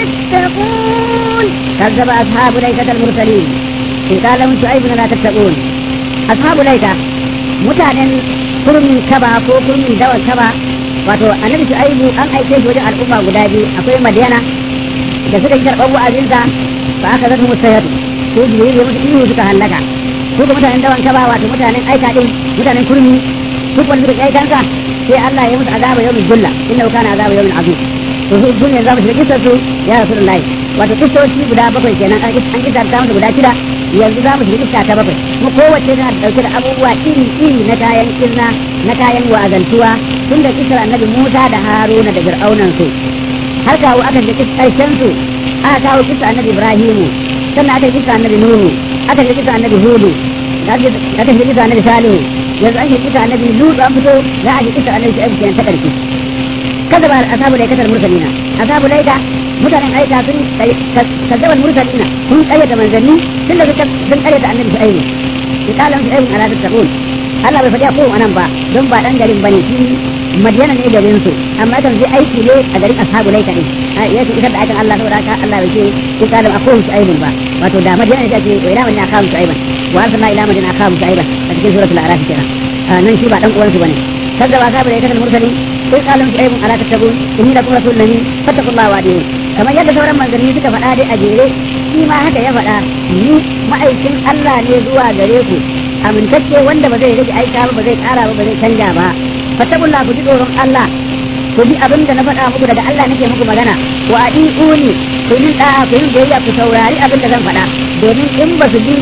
[SPEAKER 4] تتقون
[SPEAKER 3] كذب أصحاب الأيكة المرسلين إذ قال لهم شعيب لا تتقون أصحاب الأيكة mutanen kurmin kaba ko kurmin dawar kaba wato annabi Shu'aibu an aike shi wajen al'umma guda biyu akwai Madiyana da suka yi karɓar wa'azinsa ba aka zata musayar ko biyu ya musu ihu suka hallaka su ga mutanen dawan kaba wato mutanen aika din mutanen kurmi duk wanda suka kai kansa sai Allah ya musu azaba yawmin julla inna kana azaba yawmin azim to su duniya za mu shiga kissar su ya rasulullahi wato kissoci guda bakwai kenan an kissar ta musu guda shida yanzu za mu shiga kissa ta bakwai kuma kowace tana dauke da abubuwa iri iri na kayan kirna na kayan wa'azantuwa tun da kissar annabi Musa da Haruna da Fir'aunan su har kawo aka da karshen su aka kawo kissar annabi Ibrahimu sannan aka kissar annabi Nuhu aka yi kisa annabi Hudu aka yi kisa annabi Salihu yanzu an yi kisa annabi Lut an fito za a yi kisa annabi Shu'aib kenan ta karshe kada ba asabu da kasar mursalina asabu laika mutanen aika sun kazzabal mursalina sun kayyata manzanni tun da sun kayyata annabi Shu'aib ki kalan Shu'aib ala tattaqun Allah bai faɗi ko anan ba don ba dan garin bane shi Madiyana ne garin su amma kan zai aiki ne a garin ashabu laika din ya ce idan da aikin Allah saboda haka Allah bai ce ki kalan akwai Shu'aib ba wato da Madiyana ya ce ila man akamu Shu'aib wa arsalna ila man akamu Shu'aib a cikin suratul A'raf kenan nan shi ba dan uwansu bane kaza ba sabu laika mursalin sai kalan Shu'aib ala tattaqun inni lakum rasulun min fattaqullaha wa adiyu kamar yadda sauran manzanni suka faɗa dai a jere shi ma haka ya faɗa ni ma'aikin Allah ne zuwa gare ku amintacce wanda ba zai rage aika ba zai ƙara ba zai canja ba fattaqullaha ku ji tsoron Allah ku ji abin da na faɗa muku daga Allah nake muku magana wa adiuni ku yi da'a ku yi biyayya ku saurari abin da zan faɗa domin in ba su bi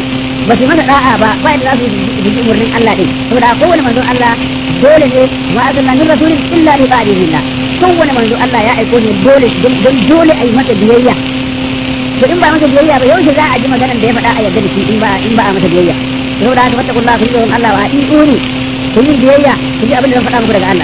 [SPEAKER 3] ba su masa da'a ba ba yadda za su yi umarnin Allah din saboda kowane manzon Allah dole ne wa azalla min rasulin illa li ba'dillah kowane manzon Allah ya aiko ne dole don dole a yi masa biyayya to in ba masa biyayya ba yau za a ji maganar da ya faɗa a yarda da shi in ba a masa biyayya saboda haka fattakullah ku yi Allah wa ati'uni ku yi biyayya ku ji abin da zan faɗa muku daga Allah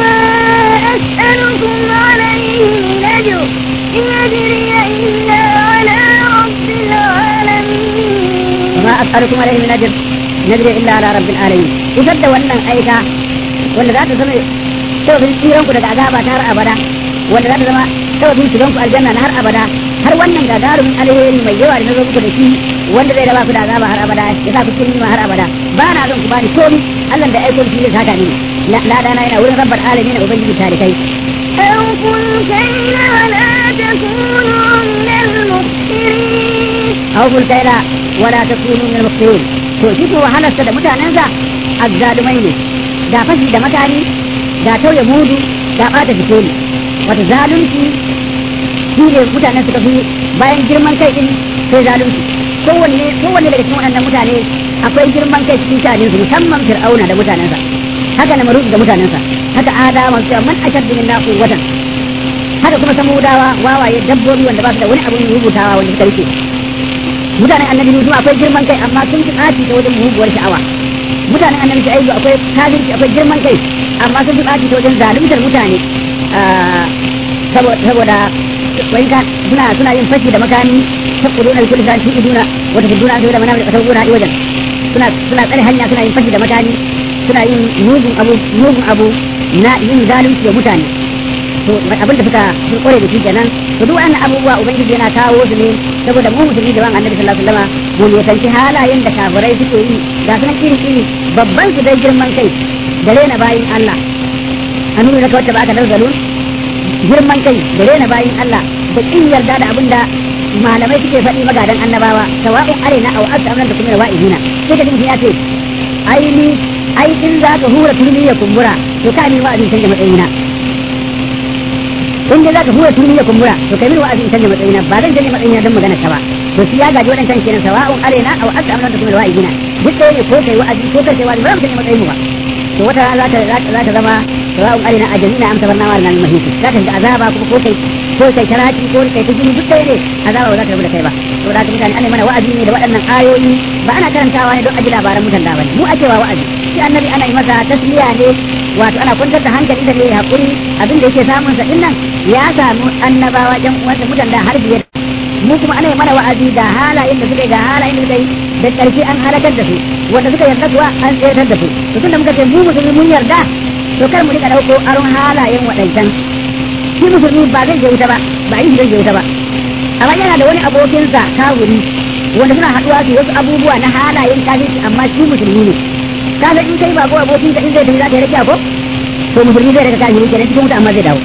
[SPEAKER 4] وما أسألكم عليه من أجر إن أجري إلا على رب العالمين
[SPEAKER 3] وما أسألكم عليه من أجر نجري إلا على رب العالمين إذا wannan aika wanda za ta zama sababin tsiranku daga azaba ta har abada wanda za ta zama sababin shiganku aljanna na har abada har wannan gagarumin alheri mai yawa da na zo muku da shi wanda zai raba ku da azaba har abada ya sa ku cikin nima har abada ba na zan ku bani komi Allah da aiko shi zai saka ni la dana yana wurin rabbal alamin da ubangiji tarikai
[SPEAKER 4] أوفوا الكيل ولا تكونوا من المخسرين
[SPEAKER 3] أوفوا الكيل ولا تكونوا من المخسرين to shi ko wahalarsa da mutanensa azzalumai ne da fashi da makani da tauye mudu da ɓata fikeli wata zalunci shi ne mutanen suka fi bayan girman kai din sai zalunci kowanne daga cikin waɗannan mutane akwai girman kai cikin shanin su musamman fir'auna da mutanensa haka na maruzu da mutanensa haka adama su man ashaddu minna quwwatan haka kuma samudawa wawaye dabbobi wanda ba su da wani abin rubutawa wanda suka rike mutanen annabi Nuhu akwai girman kai amma sun fi tsaci ta wajen muguwar sha'awa mutanen annabi Shu'aibu akwai kafirci akwai girman kai amma sun fi tsaci ta wajen zaluntar mutane saboda wai ka suna yin fashi da makami taquluna kullu shay'in tu'iduna wa tafiduna sai da manami da tasawuna a wajen suna tsare hanya suna yin fashi da makami suna yin mugun abu na yin zalunci da mutane to abin da suka kore da shi kenan to duk wannan abubuwa ubangiji yana kawo su ne saboda mu musulmi da annabi sallallahu alaihi wasallam mu ne sanci halayen da kafirai suke yi ga sunan iri babban su dai girman kai da rena bayin Allah anu da kawata ba aka dalzalun girman kai da rena bayin Allah da kin yarda da abin da malamai suke faɗi magadan annabawa sawa'un alaina aw as'amna da kuma wa'idina sai da mutum ya ce ai in za ka hura turmi ya kumbura to ka ni wa'azin canja matsayina in dai za ka hura turmi ya kumbura to kai min wa'azin canja matsayina ba zan canja matsayina don magana ta ba to shi ya gaji waɗancan kenan sawa'un alaina aw as'amna da kuma wa'idina duk ɗaya ne ko kai wa'azi ko kai wa'azi ba mu canja matsayin mu ba to wata za ta zama sawa'un alaina ajamina am tabarna wa lana mahis za ta ga azaba kuma ko kai karati ko kai ta jini duk ɗaya ne azaba ba za ta rabu da kai ba to da ka mutane ana mana wa'azi ne da waɗannan ayoyi ba ana karantawa ne don aji labaran mutan da bane mu ake wa wa'azi shi annabi ana yi masa tasliya ne wato ana kwantar da hankali da ne hakuri abin da yake samun sa dinnan ya samu annabawa jan uwansa mutan da har biyar mu kuma ana yi mana wa'azi da halayen da suka yi da halayen da suka yi da ƙarshe an halakar da su wanda suka yarda kuwa an tsayatar da su to tunda muka ce mu musulmi mun yarda to kar mu rika dauko aron halayen waɗancan shi musulmi ba zai je wuta ba ba yi zai je wuta ba amma yana da wani abokinsa kawuri wanda suna haɗuwa su wasu abubuwa na halayen kafirci amma shi musulmi ne kaga in kai ba ko abokin ka in zai tafi za ka yi rakiya ko to musulmi zai daga kafiri kenan cikin wuta amma zai dawo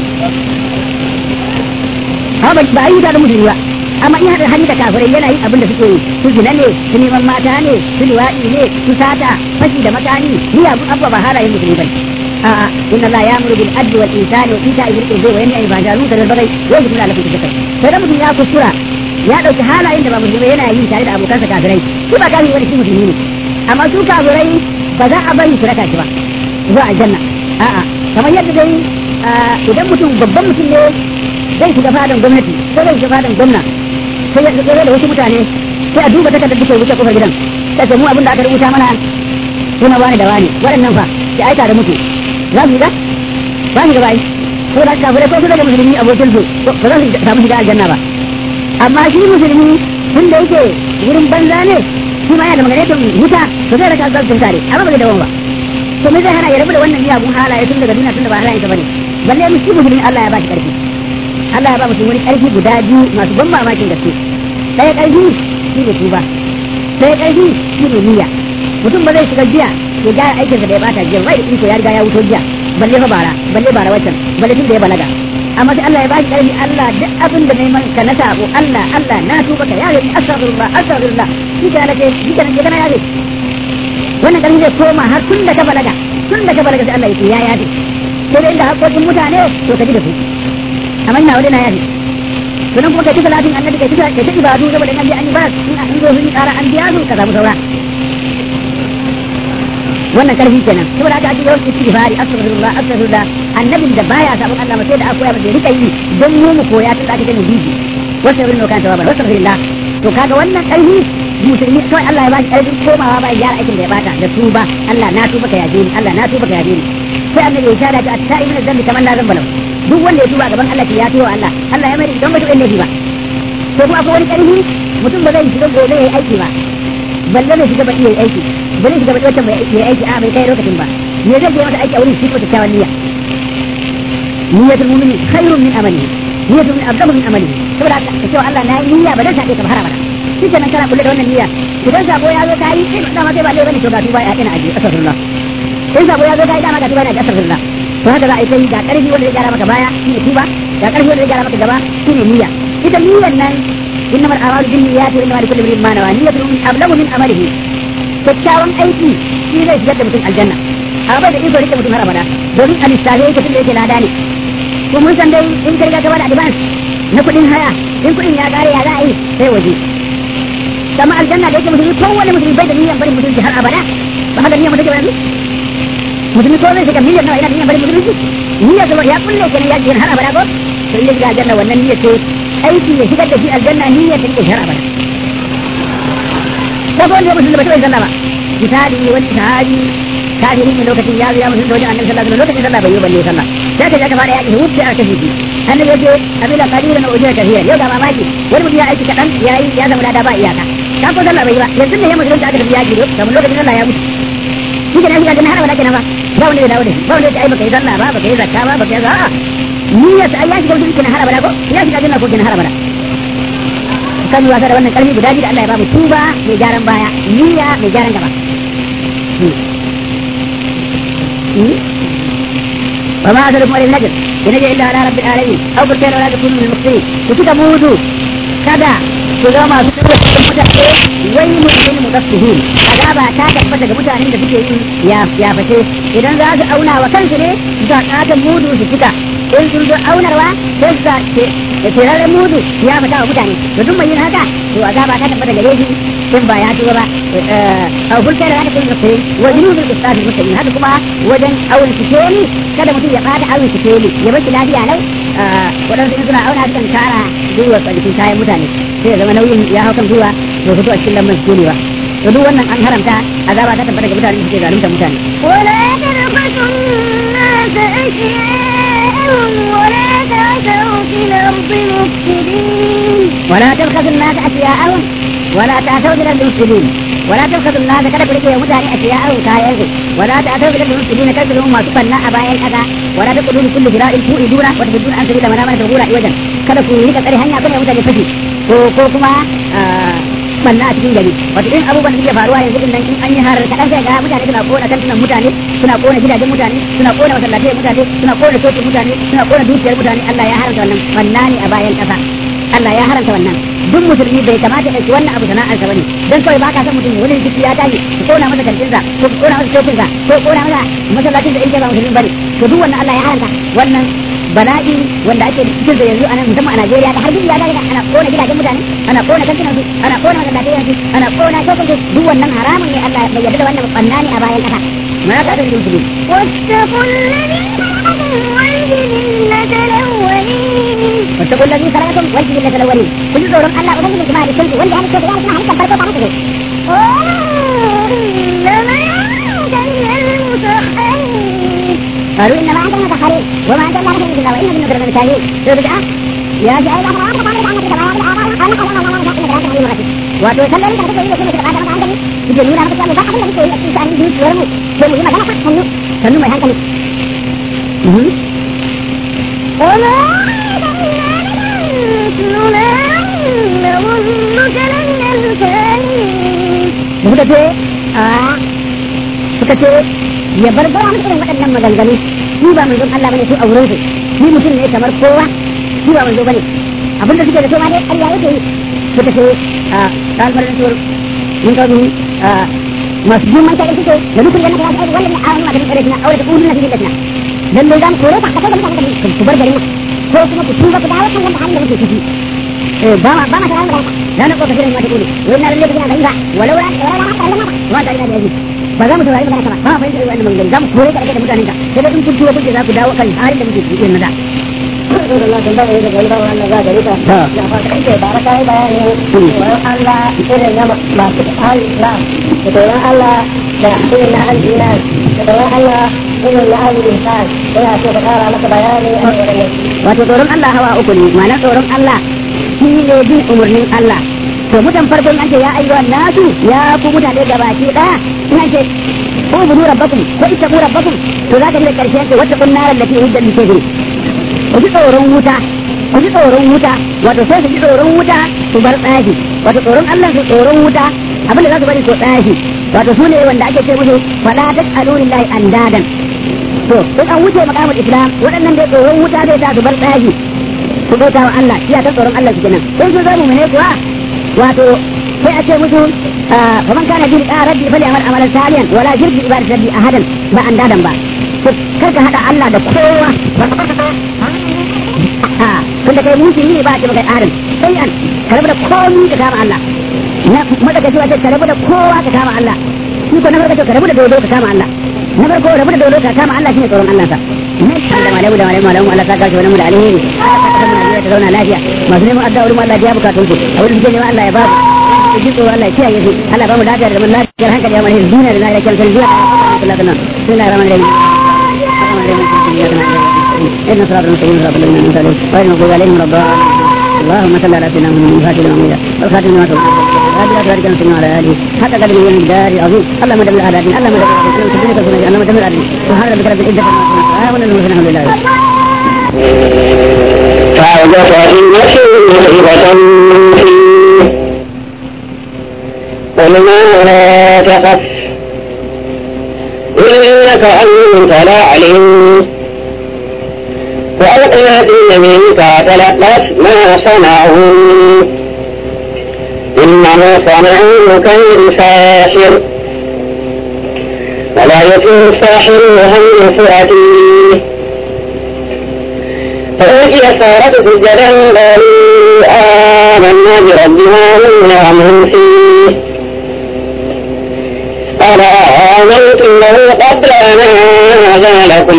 [SPEAKER 3] amma ba yi wuta da musulmi ba amma in haɗa hali da kafirai yana yin abin da suke yi su zina ne su neman mata ne su liwaɗi ne su sata fashi da makani ni abubuwa ba halayen musulmi ba a'a inna Allah ya'muru bil adli wal ihsani wa ita'i dhil qurbi wa yanha 'anil fahsha'i wal munkari wal baghi wa yaj'alu lakum dhikra sai da mutum ya kuskura ya dauki halayen da ba musulmi yana yi tare da abokansa kafirai shi ba kafiri wani shi musulmi ne amma su kafirai ba za a bari su raka shi ba zuwa aljanna a'a kamar yadda dai idan mutum babban mutum ne zai shiga fadan gwamnati ko zai shiga fadan gwamna sai ya tsere da wasu mutane sai a duba takardar da ke wuce kofar gidan sai mu abin da aka rubuta mana suna wani da wani waɗannan fa sai aika da mutu za su shiga ba shi gaba ko da kafirai ko su daga musulmi abokin su ba za su samu shiga aljanna ba amma shi musulmi tun da yake wurin banza ne shi ma yana da maganetun wuta to zai raka zartun tare amma ba zai dawo ba to me zai hana ya rabu da wannan miyagun halaye tun daga duniya tun da ba halayen ta bane balle mu shi musulmi Allah ya ba shi karfi Allah ya ba mutum wani karfi guda biyu masu ban mamakin gaske ɗaya karfi shi ne tuba ɗaya karfi shi ne niyya mutum ba zai shiga jiya ya ga aikinsa da ya bata jiya bai iko ya riga ya wuto jiya balle fa bara waccan balle tun da ya balaga amma sai Allah ya ba shi karfi Allah duk abin da neman ka na sabo Allah na tuba ka yare ni astaghfirullah shi ka nake shi ka nake kana yare wannan karfi zai koma har tun da ka balaga sai Allah ya ce ya yafe sai da inda haƙoƙin mutane to ka ji da su amma ina wani na yafe
[SPEAKER 4] sunan kuma kai salatin annabi kai ta ibadu saboda annabi an yi ba in zo sun ƙara an biya su ka samu saura wannan karfi kenan saboda haka ake yawan istighfari astaghfirullah annabin da baya sabon Allah sai da aka koya masa rika yi don mu koya tun da aka gani biji wata wurin kan tawaba astaghfirullah to kaga wannan karfi musulmi kawai Allah ya ba shi karfin komawa ba gyara aikin da ya bata da tuba Allah na tuba ka yaje ni Allah na tuba ka yaje ni sai annabi ya shada ta at-ta'ibuna dhanbi kaman la dhanba lahu duk wanda ya tuba gaban Allah ya tuba Allah Allah ya mai don ba tuba ne ba to kuma akwai wani karfi mutum ba zai shiga gobe yayi aiki ba balle ne shiga ba iya aiki balle shiga ba wata mai aiki a bai kai lokacin ba me zai yi mata aiki a wurin shi ko ta kyawan niyya niyyatul mu'min khairun min amalihi niyyatul mu'min afdalu min amalihi saboda haka ka ce Allah na niyya ba dan sake ka fara ba shi kenan kana kulle da wannan niyya idan sabo ya zo ka yi sai dama sai ba dai bane to ga tuba ya ina aje astaghfirullah in sabo ya zo ka yi dama ga tuba ya astaghfirullah to haka za a yi sai ga karfi wanda zai gyara maka baya shine tuba ga karfi wanda zai gyara maka gaba shine niyya ita niyyar nan إنما الأعمال بالنيات وإنما لكل امرئ ما نوى نية أبلغ من عمله kyakkyawan aiki shi zai shigar da mutum aljanna amma da iko rike mutum har abada domin a lissafe yake tun da yake lada ne ko mun san dai in ka riga ka bada advance na kuɗin haya in kuɗin ya kare ya za a yi sai waje kama aljanna da yake musulmi kowane musulmi bai da niyyar bari musulunci har abada ba haka niyyar mutum ke yanzu musulmi ko zai shiga niyyar nawa ina niyyar bari musulunci niyyar ya kulle kenan ya shiga har abada ko to in ya shiga aljanna wannan niyyar ce aiki ya shigar da shi aljanna niyyar ta ke har abada ko wanda ya musulmi ba ta bai sallah ba misali wani sahabi kafiri ne lokacin ya zo ya musulmi wajen annabi sallallahu alaihi wasallam lokacin sallah bai yi balle sallah sai ka ga fara yaki wuce a kashi shi annabi yace abila qadiran wa ujra kafiya yau ga mamaki wani mutum ya aiki kadan yayi ya zama da ba iyaka ka ko sallah bai yi ba yanzu ne ya musulmi aka tafi yaki kamar lokacin sallah ya mutu shi ke nan ya gina har wala kenan ba ba wanda ya dawo da ba wanda ya ai baka yi sallah ba baka yi zakka ba baka yi a'a niyyar ta ayyashi gautin kenan har abada ko ya shiga janna ko kenan har abada kan yi wasa da wannan kalmi guda biyu da Allah ya bamu tuba mai gyaran baya niyya mai gyaran gaba wa ma asalu mawalin najr in najr illa ala rabbil alamin aw bil khayri wala takunu min al-muqsirin ku tuka mudu kada ku ga masu mutane wai mutum mutaffifin azaba ta tabbata ga mutanen da suke yin ya fice idan za su auna wa kansu ne za ka mudu su tuka in sun zo aunarwa sai su da tiraren mudu ya fita wa mutane to duk mai yin haka to azaba ta tabbata gare shi in ba ya tuba ba a hulkar da kuma sai wa junubul ustadi muslimin haka kuma wajen awon sikeli kada mutum ya fada awon sikeli ya bar lafiya lau wadansu in suna auna kan kara gwiwa a jikin kayan mutane sai ya zama nauyin ya hau kan gwiwa to fito a cikin lambar sikeli ba to duk wannan an haramta azaba ta tabbata ga mutane suke zalunta mutane
[SPEAKER 5] ولا تبخسوا الناس أشياءهم ولا تعثوا في الأرض مفسدين
[SPEAKER 4] ولا تبخسوا الناس أشياءهم ولا تعثوا في الأرض مفسدين ولا تبخسوا الناس kada ku rike mutane أشياءهم kayansu ولا تعثوا في الأرض مفسدين kada ku masu banna a bayan kasa ولا تقولوا لكل جراء تؤذون وتبدون أن سبيل من آمن تقول أيوة kada ku rika tsare hanya kada mutane fashi ko kuma banna a cikin gari wato in abubuwan da suke faruwa yanzu din nan in an yi har kaɗan sai ga mutane suna kona kantunan mutane suna kona gidajen mutane suna kona masallatai mutane suna kona cocin mutane suna kona dukiyar mutane Allah ya haramta wannan banna ne a bayan ƙasa Allah ya haramta wannan duk musulmi bai kamata ya ci wannan abu sana'ar sa bane dan kawai baka san mutum wani jiki ya tashi ko kona masa kantinsa ko kona masa cocinsa ko kona masa masallacin da yake ba musulmi bane to duk wannan Allah ya haramta wannan bala'i wanda ake cikin da yanzu anan musamman a Najeriya da har duk ya daga ana kona gidajen mutane ana kona kantinan su ana kona masallatai su ana kona cocin su duk wannan haramun ne Allah bai yarda da wannan banna ne a bayan kasa ma ka da musulmi
[SPEAKER 5] واتقوا الذي خلقكم
[SPEAKER 4] واتقوا الذي خلقكم
[SPEAKER 5] والجبلة الأولين
[SPEAKER 4] والجبلة الأولين كل دور الله أبدا من جمال الشمس واللي هذه الشمس هذه الشمس فرقوا بعضهم
[SPEAKER 5] قالوا
[SPEAKER 4] قالوا
[SPEAKER 5] إنما أنت من المسخرين
[SPEAKER 4] إنما أنت المسخرين وما أنت إلا رسول الله وإنا من نذر المساكين بدعة يا جاهل أمر wato sallar da kake yi da kuma da kada hankali kike nuna maka cewa ba abin da kake yi a cikin tarihi dukiyar mu sai mu yi magana kan sannu mai hankali suka ce ya bar gawa musu irin waɗannan maganganu shi ba manzon Allah bane su auren su shi mutum ne kamar kowa shi ba manzo bane abinda suke da so ma dai Allah yake yi suka ce kalmar sur mun ga ni masu jin manta da suke da dukkan yana da aiki wannan a wannan da kare na aure da kullun na cikin da dan dai zan kore ta kaga da mutane ku bar garin ko kuma ku tuba ku dawo kan wannan halin da kuke ciki ما شاء الله لا نقول كثيرا ما تقولي وإنا لله بنا ضعيفا ولولا ما تعلم العزيز فذا متواري مكان كما ما فإن أنه من ذنب كوري كأكيد متعنيك كذا إن كنت وكنت ذاك داوة كان حارم لم تجد إن ذا الله تنبغي إذا قلت أن ذاك ذلك بارك الله إذا نمط ما تفعل الإسلام يقول الله تحصيل لها الإيمان يقول الله إذن لها الإنسان ولا تبقى لك بياني وتقول الله هو أكلي ما نقول الله shi ne bin umarnin Allah to mutan farkon an ce ya ayyuhan nasu ya ku mutane gabaki daya ina ce ko budu rabbakum ko ittaqu rabbakum to zaka ji da karshe ce wata kunnar da ke hidda dike ne ku ji tsoron wuta wato sai su ji tsoron wuta su bar tsafi wato tsoron Allah su tsoron wuta abin da za su bari ko tsafi wato su ne wanda ake ce musu fala tasalu lillahi andadan to in an wuce makamul islam waɗannan da tsoron wuta zai sa su bar tsafi su bauta wa Allah iya ta tsoron Allah su kenan in su zamu ne kuwa wato sai a ce musu faman kana bi rabbi fali amal amalan salihan wala jirgi ibadati rabbi ahadan ba an dadan ba to karka hada Allah da kowa tunda kai mutum ne ba ce maka adam sai an karabu da komai ka kama Allah na madaka cewa ce karabu da kowa ka kama Allah shi ko na farko karabu da dodo ka kama Allah na farko rabu da dodo ka kama Allah shine tsoron Allah sa da malamu Allah saka shi wani da alheri Allah ta zauna lafiya masu neman addu'a wurin Allah ya bukatun su a wurin jini Allah ya ba su ji tsoro Allah ya kiyaye su Allah ba mu lafiya da zaman lafiyar hankali ya mana duniya da lafiya kan duniya Allah kana bismillahir rahmanir rahim إن صراط المستقيم صراط الذين أنعمت عليهم غير المغضوب عليهم ولا الضالين اللهم صل على سيدنا محمد الفاتح لما أغلق والخاتم لما سبق وآله أصحابه وسلم على آله حتى قدره والمقدار العظيم اللهم دمر الأعداء اللهم دمر الأعداء سبحان ربك رب العزة عما يصفون الحمد لله
[SPEAKER 3] فأوجس في نفسه موهبة فيه ومما لا تخف إنك أنت الأعلم وألقنا في يمينك تلقف ما صنعوا إنه صنعوا كيد ساحر ولا يكون الساحر هم فئته فأوتي السارة سجدا قالوا آمنا بربنا وإنا فيه قال آمنتم له قبل أن آذن لكم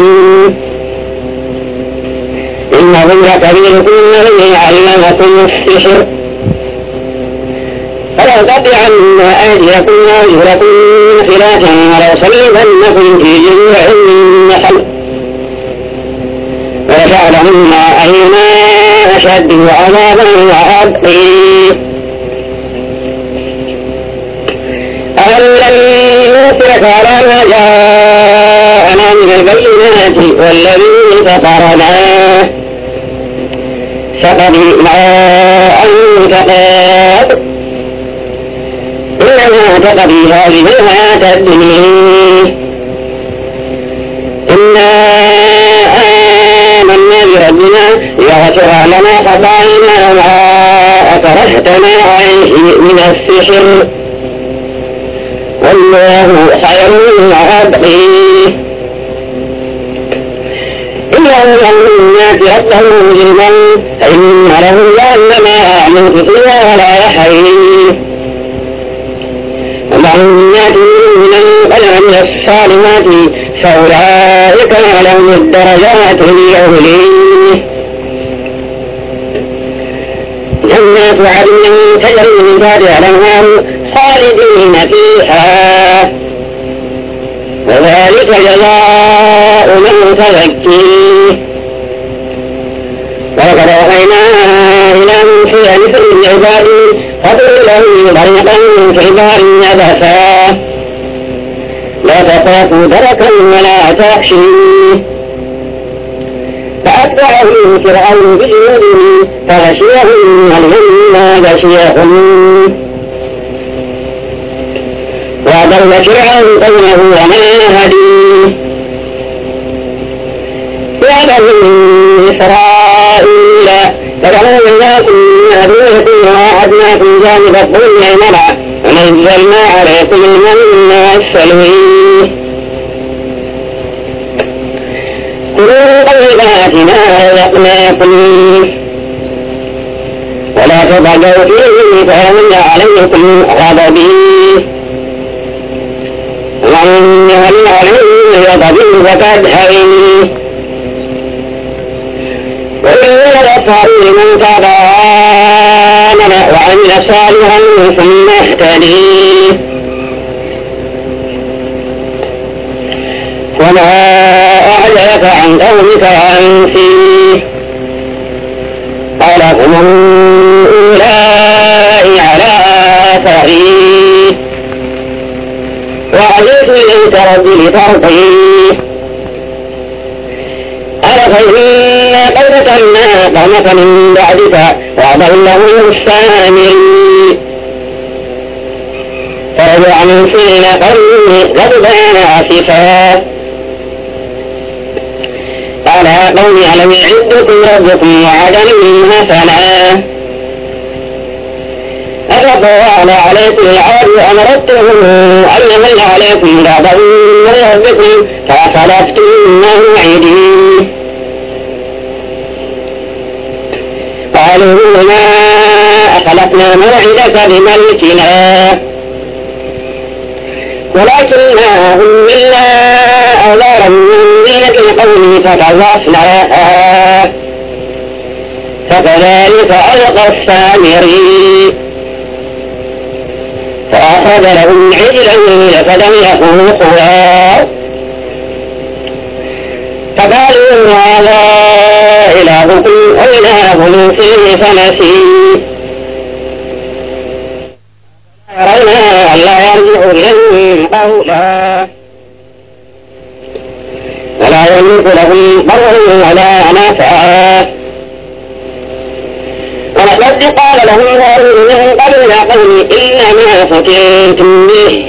[SPEAKER 3] إنه لكبيركم الذي علمكم السحر فلأقطعن أيديكم وأرجلكم خلافا ولأصلبنكم في جذوع النخل ولتعلمن أينا أشد عذابا وأبقي أولم نؤثرك على ما جاءنا من البينات والذي فطرنا فقضي ما أنت قاد إنما تقضي هذه الحياة الدنيا إنا آمنا بربنا ليغفر لنا خطايانا وما أكرهتنا عليه من السحر والله خير وأبقي إنه من يأت ربه مجرما فإن له جهنم يموت فيها ولا يحيي ومن يأت مؤمنا قد عمل الصالحات فأولئك لهم الدرجات العليا جنات عدن تجري من تحتها الأنهار خالدين فيها وذلك جزاء من تزكي ولقد أوحينا إلى موسى أن اسر بعبادي فاضرب لهم طريقا في البحر يبسا لا تخافوا دركا ولا تخشوا فأتبعهم فرعون بجنوده فغشيهم الهم ما غشيهم وأضل فرعون قومه وما هديه يا بني إسرائيل فقالوا إنكم من أبيكم ووعدناكم جانب الطول الأيمن ونزلنا عليكم المن والسلوى كلوا طيبات ما رزقناكم ولا تضجوا فيه فيمن عليكم غضبي ومن يهن عليه غضبي فقد هوي وإن الأطفال من تاب وآمن وعمل صالحا ثم اهتدي وما أعجبك عن قومك عن فيه قال هم أولئك على آثاري وعليت إليك ربي لترضي قال فإنا قد فتنا قومك من بعدك وأضلهم السامري فرجع من سنين قومه غضبان آسفا قال يا قوم ألم يعدكم ربكم وعدا حسنا أفطال عليكم العاد أمرتهم أن يمل عليكم بعضا من ربكم فأخلفتم موعدي قالوا ما أخلفنا موعدك بملكنا ولكننا هملنا أولارا من دينة القوم فتضعفناها فكذلك ألقى السامري فأخذ لهم عجلا فلم يكن خوار فقالوا هذا إلهكم وإله موسى فنسي رأينا ألا يرجع إليهم قولا ولا يملك لهم ضرا ولا نفعا ولقد قال لهم هارون من قبل يا قوم إنما فتنتم به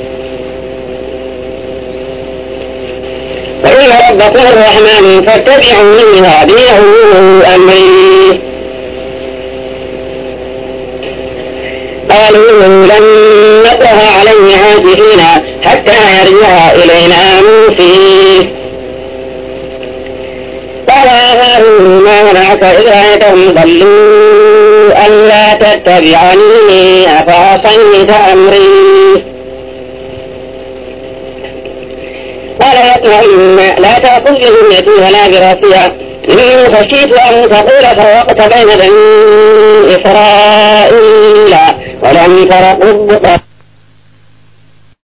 [SPEAKER 3] وإن ربكم الرحمن فاتبعوني وأطيعوا أمري قالوا لن نقرأ عليه عاكفين حتى يرجع إلينا موسى قال هارون ما منعك إذ رأيتهم ضلوا ألا تتبعني أفعصيت أمري قال يطمئن لا تأكل بذمتي ولا براسية إني خشيت أن تقول فرقت بين بني إسرائيل ولم ترقب